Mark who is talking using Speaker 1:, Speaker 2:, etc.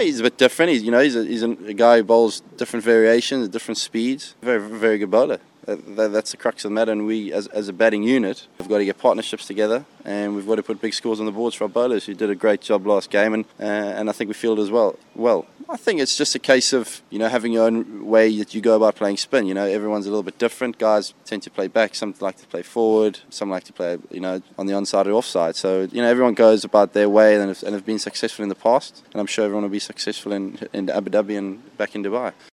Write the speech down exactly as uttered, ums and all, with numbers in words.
Speaker 1: he's a bit different. He's, you know, he's a, he's a, a guy who bowls different variations, different speeds. Very, very good bowler. That, that, that's the crux of the matter. And we, as, as a batting unit, have got to get partnerships together, and we've got to put big scores on the boards for our bowlers, who did a great job last game, and uh, and I think we fielded as well. Well, I think it's just a case of, you know, having your own way that you go about playing spin. You know, everyone's a little bit different. Guys tend to play back. Some like to play forward. Some like to play, you know, on the onside or offside. So, you know, everyone goes about their way and have, and have been successful in the past. And I'm sure everyone will be successful in in Abu Dhabi and back in Dubai.